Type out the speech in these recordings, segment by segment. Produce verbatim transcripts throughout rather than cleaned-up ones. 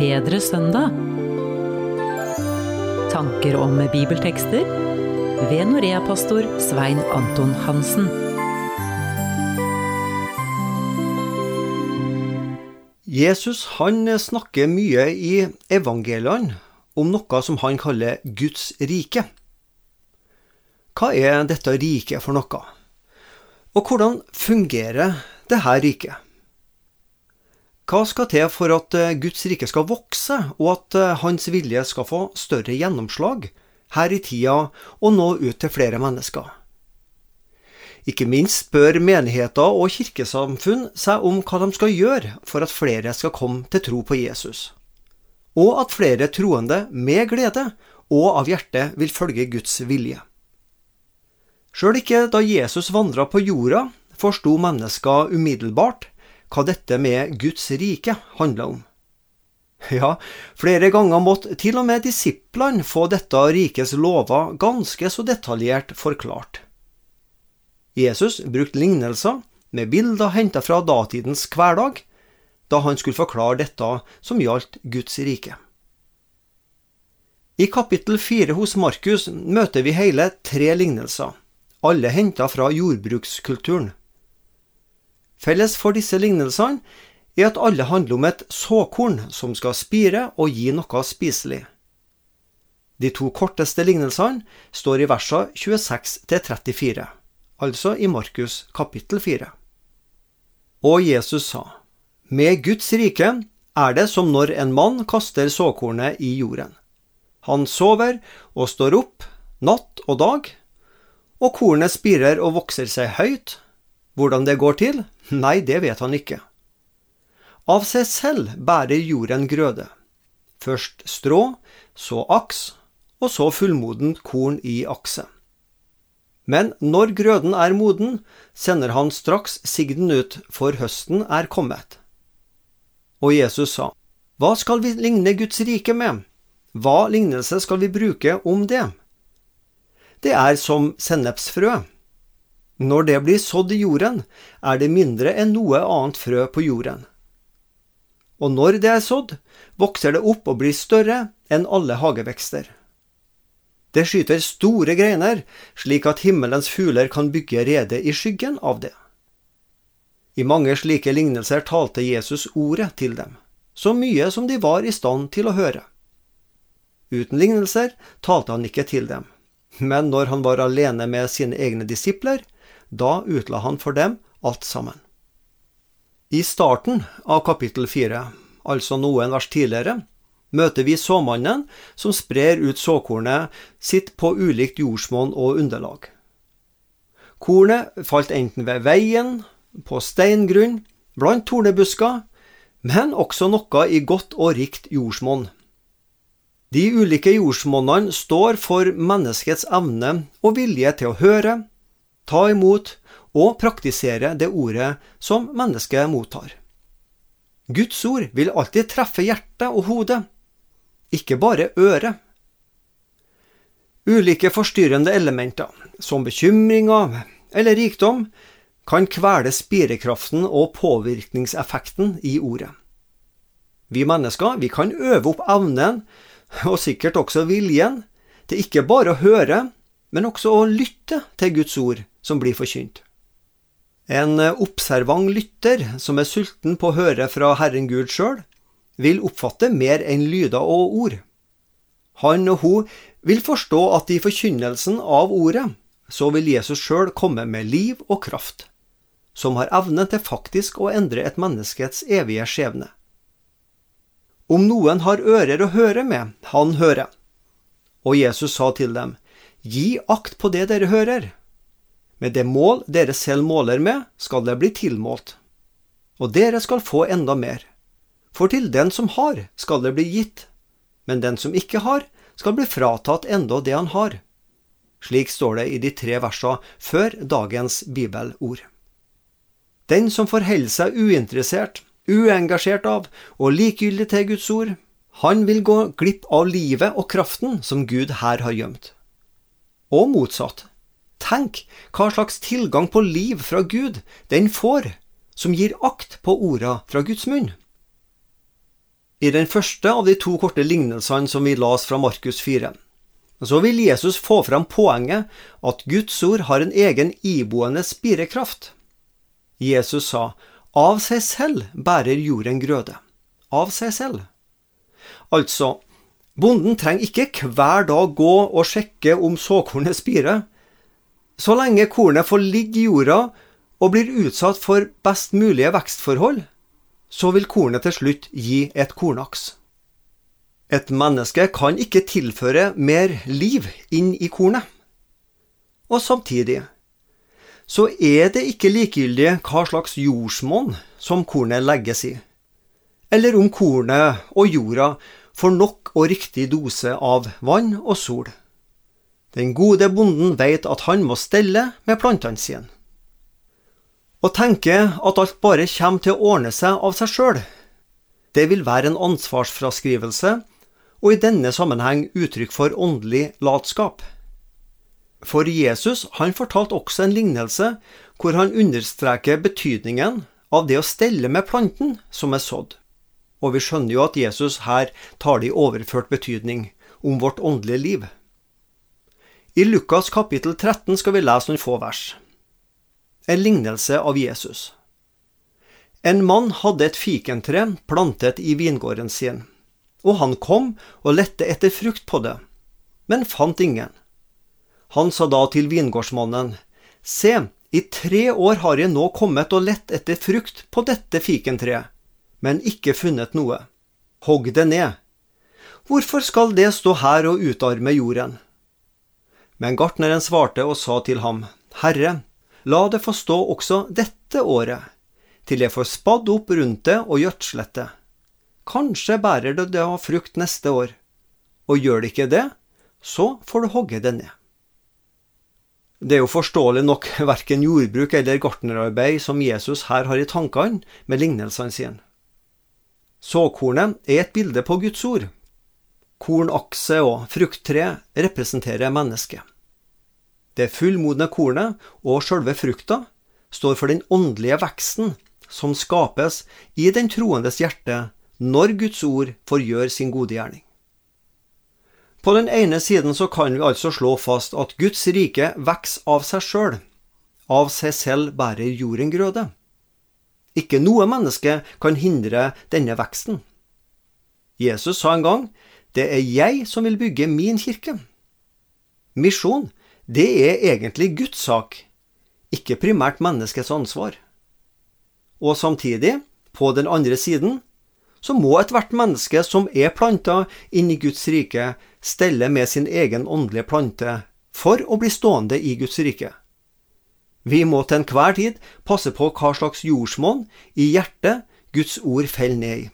bedre søndag. Tanker om bibeltekster ved Norea-pastor Svein Anton Hansen. Jesus han snakker mye i evangeliene om noe som han kaller Guds rike. Hva er dette riket for noe? Og hvordan fungerer dette riket? Hva skal til for at Guds rike skal vokse, og at hans vilje skal få større gjennomslag her i tida og nå ut til flere mennesker? Ikke minst spør menigheter og kirkesamfunn seg om hva de skal gjøre for at flere skal komme til tro på Jesus, og at flere troende med glede og av hjertet vil følge Guds vilje. Selv ikke da Jesus vandret på jorda, forstod mennesker umiddelbart hva dette med Guds rike handler om. Ja, flere ganger måtte til og med disiplene få dette rikets lover ganske så detaljert forklart. Jesus brukte lignelser med bilder hentet fra datidens hverdag, da han skulle forklare dette som gjaldt Guds rike. I kapittel fire hos Markus møter vi hele tre lignelser, alle hentet fra jordbrukskulturen. Felles for disse lignelsene er at alle handler om et såkorn som skal spire og gi noe spiselig. De to korteste lignelsene står i versene tjueseks til trettifire, altså i Markus kapittel fire. Og Jesus sa, «Med Guds rike er det som når en mann kaster såkornet i jorden. Han sover og står opp natt og dag, og kornet spirer og vokser seg høyt. Hvordan det går til? Nei, det vet han ikke. Av seg selv bærer jorden grøde. Først strå, så aks, og så fullmoden korn i akse. Men når grøden er moden, sender han straks sigden ut, for høsten er kommet. Og Jesus sa, «Hva skal vi ligne Guds rike med? Hva lignelse skal vi bruke om det? Det er som sennepsfrø. Når det blir sådd i jorden, er det mindre enn noe annet frø på jorden. Og når det er sådd, vokser det opp og blir større enn alle hagevekster. Det skyter store greiner, slik at himmelens fugler kan bygge rede i skyggen av det.» I mange slike lignelser talte Jesus ordet til dem, så mye som de var i stand til å høre. Uten lignelser talte han ikke til dem, men når han var alene med sine egne disipler, da utla han for dem alt sammen. I starten av kapittel fire, altså noen vers tidligere, møter vi såmannen som sprer ut såkornet sitt på ulikt jordsmonn og underlag. Kornet falt enten ved veien, på steingrunn, blant tornebusker, men også noe i godt og rikt jordsmonn. De ulike jordsmonnene står for menneskets evne og vilje til å høre, ta imot og praktisere det ordet som mennesket mottar. Guds ord vil alltid treffe hjertet og hodet, ikke bare øret. Ulike forstyrrende elementer, som bekymringer eller rikdom, kan kvele spirekraften og påvirkningseffekten i ordet. Vi mennesker, vi kan øve opp evnen, og sikkert også viljen, til ikke bare å høre, men også å lytte til Guds ord som blir forkynt. En observant lytter som er sulten på å høre fra Herren Gud selv, vil oppfatte mer enn lyder og ord. Han og hun vil forstå at i forkynnelsen av ordet, så vil Jesus selv komme med liv og kraft, som har evnen til faktisk å endre et menneskets evige skjebne. Om noen har ører å høre med, han hører. Og Jesus sa til dem, «Gi akt på det dere hører. Med det mål dere selv måler med, skal det bli tilmålt. Og dere skal få enda mer. For til den som har, skal det bli gitt. Men den som ikke har, skal bli fratatt enda det han har.» Slik står det i de tre versene før dagens bibelord. Den som forholder seg uinteressert, uengasjert av og likegyldig til Guds ord, han vil gå glipp av livet og kraften som Gud her har gjemt. Og motsatt. Tenk hva slags tilgang på liv fra Gud den får, som gir akt på orda fra Guds munn. I den første av de to korte lignelsene som vi las fra Markus fire, så vil Jesus få fram poenget at Guds ord har en egen iboende spirekraft. Jesus sa, av seg selv bærer jorden grøde. Av seg selv. Altså, bonden trenger ikke hver dag gå og sjekke om såkornet spirer. Så lenge kornet får ligge i jorda og blir utsatt for best mulige vekstforhold, så vil kornet til slutt gi et kornaks. Et menneske kan ikke tilføre mer liv inn i kornet. Og samtidig, så er det ikke likegyldig hva slags jordsmonn som kornet legges i, eller om kornet og jorda får nok og riktig dose av vann og sol. Den gode bonden vet at han må stelle med plantene sine. Å tenke at alt bare kommer til å ordne seg av seg selv, det vil være en ansvarsfraskrivelse, og i denne sammenheng uttrykk for åndelig latskap. For Jesus, han fortalte også en lignelse hvor han understreker betydningen av det å stelle med planten som er sådd. Og vi skjønner jo at Jesus her tar det i overført betydning om vårt åndelige liv. I Lukas kapittel tretten skal vi lese noen få vers. En lignelse av Jesus. En mann hadde et fikentre plantet i vingården sin, og han kom og lette etter frukt på det, men fant ingen. Han sa da til vingårdsmannen, se, i tre år har jeg nå kommet og lett etter frukt på dette fikentreet, men ikke funnet noe. Hogg det ned. Hvorfor skal det stå her og utarme jorden? Men gartneren svarte og sa til ham, Herre, la det få stå også dette året, til jeg får spadd opp rundt det og gjødslet det. Kanskje bærer det da frukt neste år, og gjør det ikke det, så får du hogge det ned. Det er jo forståelig nok hverken jordbruk eller gartnerarbeid som Jesus her har i tankene med lignelsene sine. Såkornet er et bilde på Guds ord. Kornakse og frukttre representerer mennesket. Det fullmodne kornet og selve frukta står for den åndelige veksten som skapes i den troendes hjerte når Guds ord får gjøre sin gode gjerning. På den ene siden så kan vi altså slå fast at Guds rike vokser av seg selv. Av seg selv bærer jorden grøde. Ikke noe menneske kan hindre denne veksten. Jesus sa en gang, det er jeg som vil bygge min kirke. Misjon, det er egentlig Guds sak, ikke primært menneskets ansvar. Og samtidig, på den andre siden, så må et hvert menneske som er plantet inn i Guds rike stelle med sin egen åndelige plante for å bli stående i Guds rike. Vi må til enhver tid passe på hva slags jordsmonn i hjertet Guds ord feller ned i.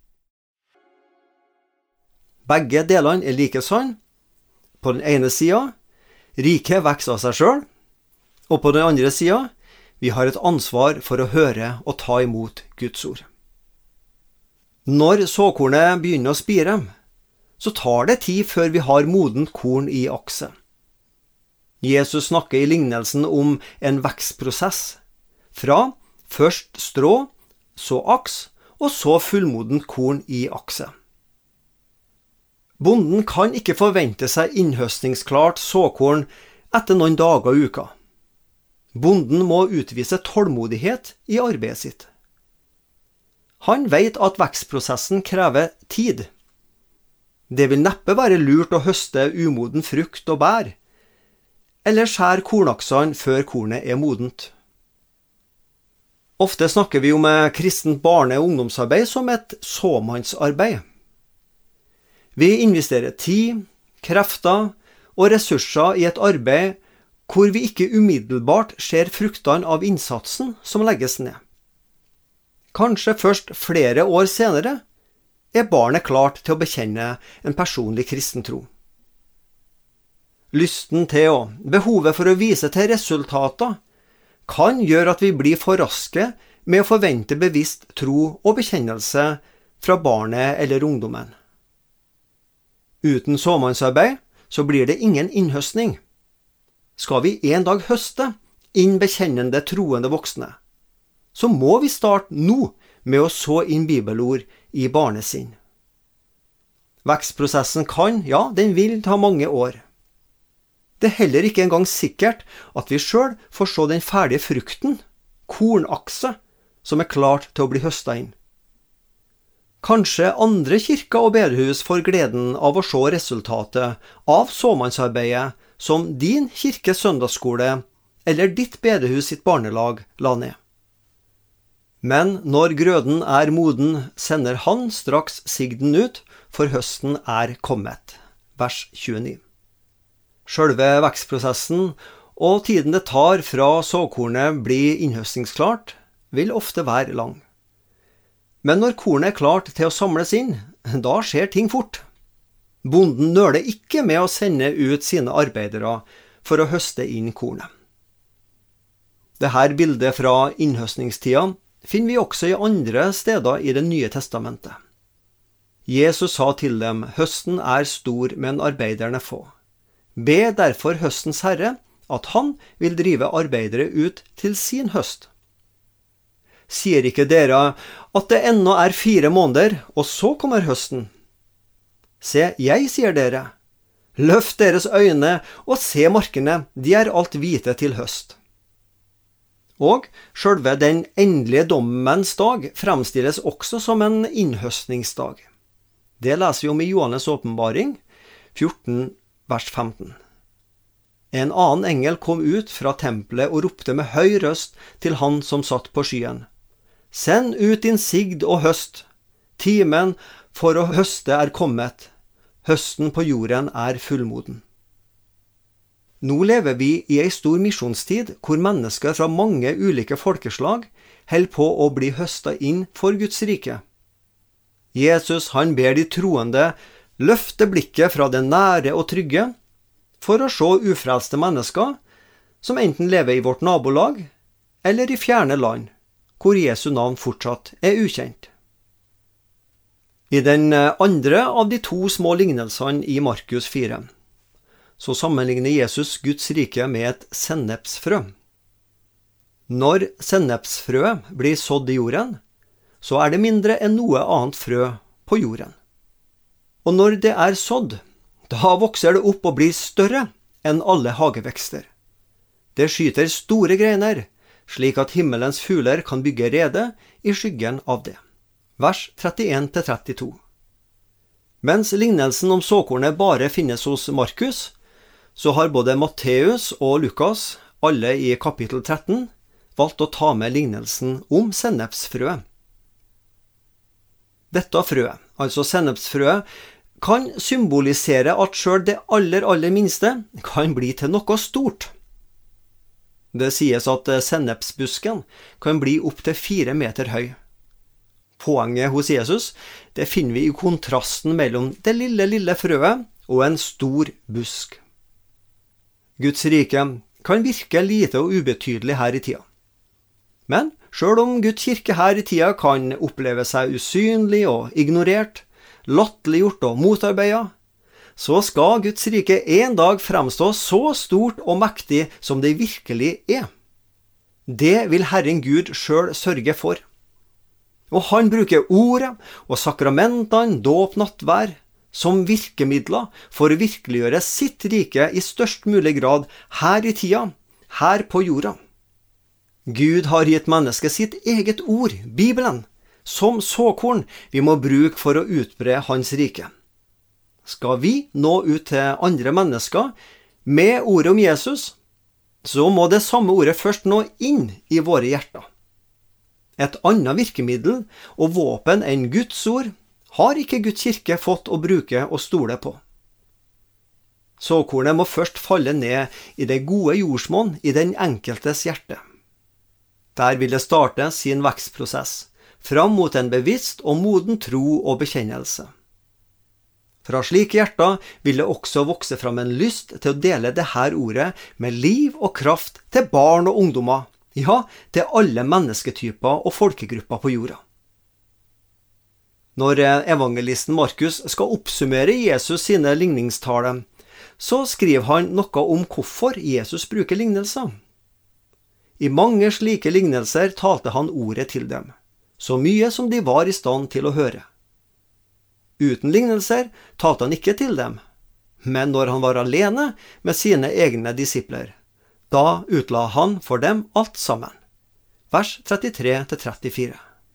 Begge delene er like sann. På den ene siden, riket vokser av seg selv, og på den andre siden, vi har et ansvar for å høre og ta imot Guds ord. Når såkornet begynner å spire, så tar det tid før vi har modent korn i akse. Jesus snakker i lignelsen om en vekstprosess, fra først strå, så aks, og så fullmodent korn i akse. Bonden kan ikke forvente seg innhøstningsklart såkorn etter noen dager og uker. Bonden må utvise tålmodighet i arbeidet sitt. Han vet at vekstprosessen krever tid. Det vil neppe være lurt å høste umoden frukt og bær, eller skjær kornaksene før kornet er modent. Ofte snakker vi om kristent barne- og ungdomsarbeid som et såmannsarbeid. Vi investerer tid, krefter og ressurser i et arbeid hvor vi ikke umiddelbart ser fruktene av innsatsen som legges ned. Kanskje først flere år senere er barnet klart til å bekjenne en personlig kristen tro. Lysten til og behovet for å vise til resultater kan gjøre at vi blir for raske med å forvente bevisst tro og bekjennelse fra barnet eller ungdommen. Uten såmannsarbeid så blir det ingen innhøstning. Skal vi en dag høste inn bekjennende troende voksne, så må vi starte nå med å så inn bibelord i barnesinn. Vekstprosessen kan, ja, den vil ta mange år. Det er heller ikke engang sikkert at vi selv får se den ferdige frukten, kornakse, som er klart til å bli høstet inn. Kanskje andre kirker og bedehus får gleden av å se resultatet av såmannsarbeidet som din kirkes søndagsskole eller ditt bedehus sitt barnelag la ned. Men når grøden er moden, sender han straks sigden ut, for høsten er kommet. Vers tjueni. Selve vekstprosessen og tiden det tar fra såkornet blir innhøstingsklart, vil ofte være lang. Men når kornet er klart til å samles inn, da skjer ting fort. Bonden nøler ikke med å sende ut sine arbeidere for å høste inn kornet. Dette bildet fra innhøstningstida finner vi også i andre steder i Det nye testamentet. Jesus sa til dem, høsten er stor, men arbeiderne få. Be derfor høstens herre at han vil drive arbeidere ut til sin høst. Sier ikke dere at det ennå er fire måneder, og så kommer høsten? Se, jeg sier dere, løft deres øyne og se markene, de er alt hvite til høst. Og selve den endelige dommens dag fremstilles også som en innhøstningsdag. Det leser vi om i Johannes åpenbaring, fjorten, vers femten. En annen engel kom ut fra tempelet og ropte med høy røst til han som satt på skyen. Send ut din sigd og høst. Timen for å høste er kommet. Høsten på jorden er fullmoden. Nå lever vi i ei stor misjonstid hvor mennesker fra mange ulike folkeslag holder på å bli høstet inn for Guds rike. Jesus han ber de troende løfte blikket fra det nære og trygge for å se ufrelste mennesker som enten lever i vårt nabolag eller i fjerne land, hvor Jesu navn fortsatt er ukjent. I den andre av de to små lignelsene i Markus fire, så sammenligner Jesus Guds rike med et sennepsfrø. Når sennepsfrøet blir sådd i jorden, så er det mindre enn noe annet frø på jorden. Og når det er sådd, da vokser det opp og blir større enn alle hagevekster. Det skyter store greiner, slik at himmelens fugler kan bygge rede i skyggen av det. Vers trettien til trettito. Mens lignelsen om såkornet bare finnes hos Markus, så har både Matteus og Lukas, alle i kapittel tretten, valgt å ta med lignelsen om sennepsfrøet. Dette frøet, altså sennepsfrøet, kan symbolisere at selv det aller, aller minste kan bli til noe stort. Det sies at sennepsbusken kan bli opp til fire meter høy. Poenget hos Jesus, det finner vi i kontrasten mellom det lille, lille frøet og en stor busk. Guds rike kan virke lite og ubetydelig her i tida. Men selv om Guds kirke her i tida kan oppleve seg usynlig og ignorert, latterliggjort og motarbeidet, så skal Guds rike en dag fremstå så stort og mektig som det virkelig er. Det vil Herren Gud selv sørge for. Og han bruker ordet og sakramentene, dåp, nattvær, som virkemidler for å virkeliggjøre sitt rike i størst mulig grad her i tida, her på jorda. Gud har gitt mennesket sitt eget ord, Bibelen, som såkorn vi må bruke for å utbre hans rike. Skal vi nå ut til andre mennesker med ordet om Jesus, så må det samme ordet først nå inn i våre hjerter. Et annet virkemiddel og våpen enn Guds ord har ikke Guds kirke fått å bruke og stole på. Såkornet må først falle ned i det gode jordsmonn i den enkeltes hjerte. Der vil det starte sin vekstprosess, fram mot en bevisst og moden tro og bekjennelse. Fra slike hjerter vil det også vokse fram en lyst til å dele dette ordet med liv og kraft til barn og ungdommer, ja, til alle mennesketyper og folkegrupper på jorda. Når evangelisten Markus skal oppsummere Jesus sine ligningstaler, så skriver han noe om hvorfor Jesus bruker lignelser. I mange slike lignelser talte han ordet til dem, så mye som de var i stand til å høre. Uten lignelser talte han ikke til dem, men når han var alene med sine egne disipler, da utla han for dem alt sammen. Vers trettitre til trettifire.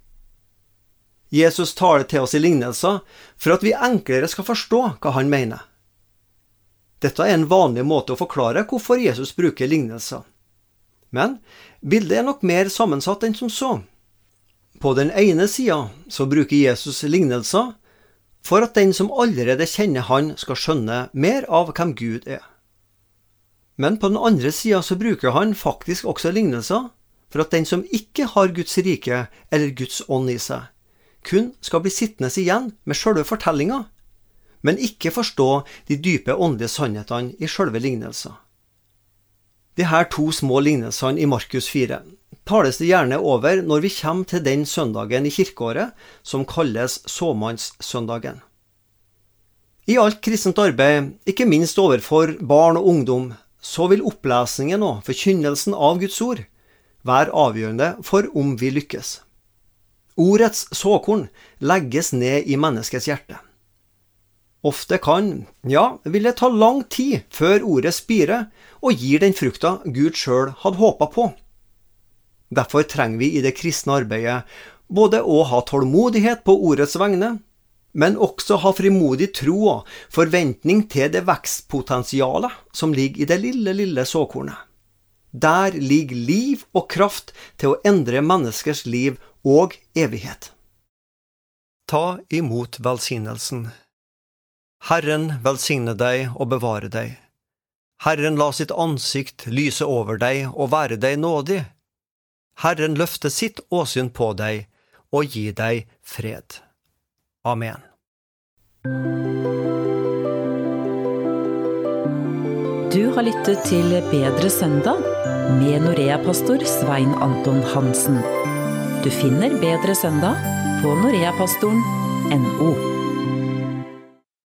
Jesus taler til oss i lignelser for at vi enklere skal forstå hva han mener. Dette er en vanlig måte å forklare hvorfor Jesus bruker lignelser. Men bildet er nok mer sammensatt enn som så. På den ene siden så bruker Jesus lignelser for at den som allerede kjenner han skal skjønne mer av hvem Gud er. Men på den andre siden så bruker han faktisk også lignelser for at den som ikke har Guds rike eller Guds ånd i seg, kun skal bli sittende igjen med selve fortellingen, men ikke forstå de dype åndelige sannhetene i selve lignelser. De her to små lignelsene i Markus fire tales det gjerne over når vi kommer til den søndagen i kirkeåret som kalles såmannssøndagen. I alt kristent arbeid, ikke minst overfor barn og ungdom, så vil opplesningen og forkynnelsen av Guds ord være avgjørende for om vi lykkes. Ordets såkorn legges ned i menneskets hjerte. Ofte kan, ja, vil det ta lang tid før ordet spirer og gir den frukta Gud selv hadde håpet på. Derfor trenger vi i det kristne arbeidet både å ha tålmodighet på ordets vegne, men også ha frimodig tro og forventning til det vekstpotensialet som ligger i det lille, lille såkornet. Der ligger liv og kraft til å endre menneskers liv og evighet. Ta imot velsignelsen. Herren velsigne deg og bevare deg. Herren la sitt ansikt lyse over deg og være deg nådig. Herren løfte sitt åsyn på deg og gi deg fred. Amen. Du har lyttet til Bedre søndag med Norea-pastor Svein Anton Hansen. Du finner Bedre søndag på noreapastoren punktum no.